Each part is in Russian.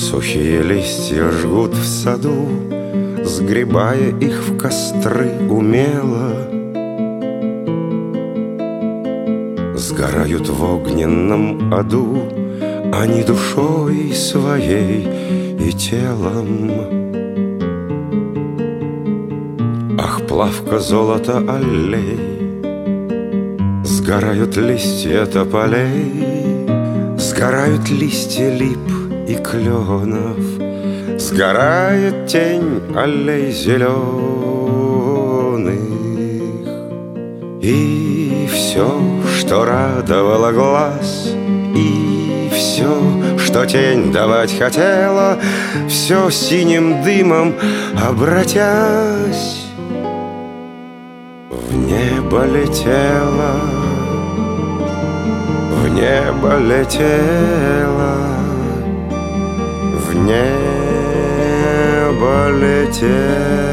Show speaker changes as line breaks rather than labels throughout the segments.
Сухие листья жгут в саду, сгребая их в костры умело. Сгорают в огненном аду они душой своей и телом. Ах, плавка золота аллей, сгорают листья тополей, сгорают листья лип и кленов, сгорает тень аллей зеленых. И все, что радовало глаз, и все, что тень давать хотела, все синим дымом обратясь в небо летело, в небо летело, в небо летело.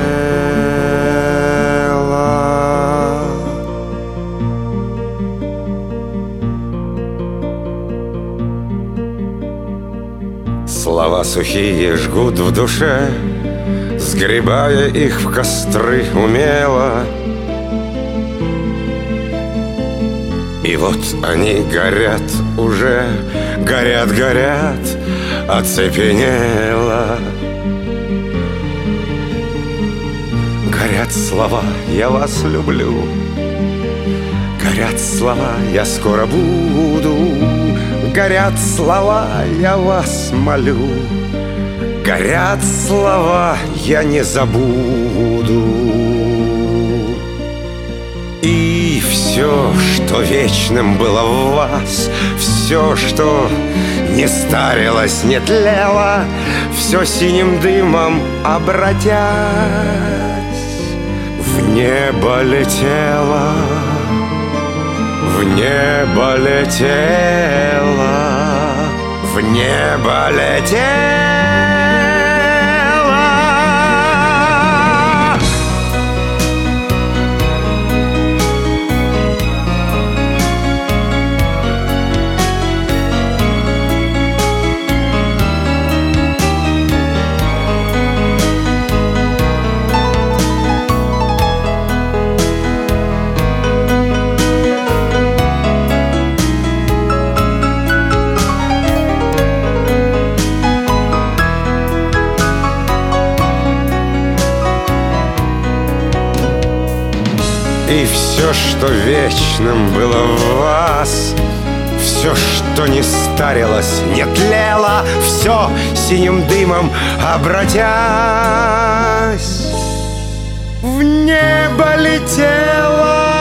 Слова сухие жгут в душе, сгребая их в костры умело. И вот они горят уже, горят, горят, оцепенело. Горят слова «Я вас люблю», горят слова «Я скоро буду», горят слова «Я вас молю», горят слова «Я не забуду». И все, что вечным было в вас, все, что не старилось, не тлело, все синим дымом обратясь в небо летело, в небо летело, в небо летело. И все, что вечным было в вас, все, что не старилось, не тлело, все синим дымом обратясь в небо летело.